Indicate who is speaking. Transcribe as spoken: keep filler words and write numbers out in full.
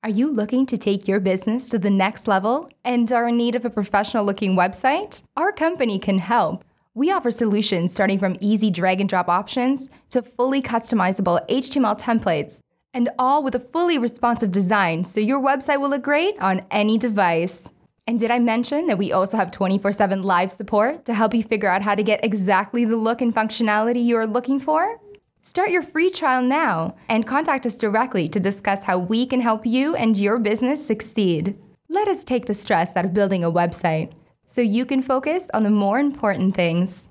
Speaker 1: Are you looking to take your business to the next level and are in need of a professional-looking website? Our company can help. We offer solutions starting from easy drag-and-drop options to fully customizable H T M L templates, and all with a fully responsive design so your website will look great on any device. And did I mention that we also have twenty-four seven live support to help you figure out how to get exactly the look and functionality you are looking for? Start your free trial now and contact us directly to discuss how we can help you and your business succeed. Let us take the stress out of building a website so you can focus on the more important things.